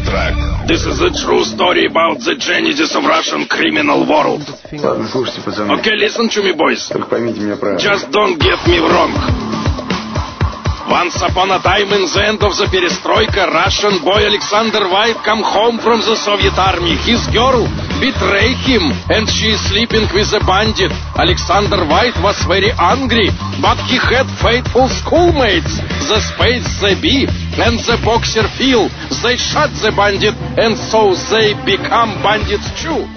track. This is a true story about the genesis of Russian criminal world. Ладно, слушайте, пацаны. Okay, listen to me, boys. Только поймите меня правильно. Just don't get me wrong. Once upon a time, in the end of the perestroika, Russian boy Alexander White come home from the Soviet army. His girl betrayed him, and she is sleeping with a bandit. Alexander White was very angry, but he had faithful schoolmates. The Spades, the Bee, and the boxer Phil. They shot the bandit, and so they become bandits too.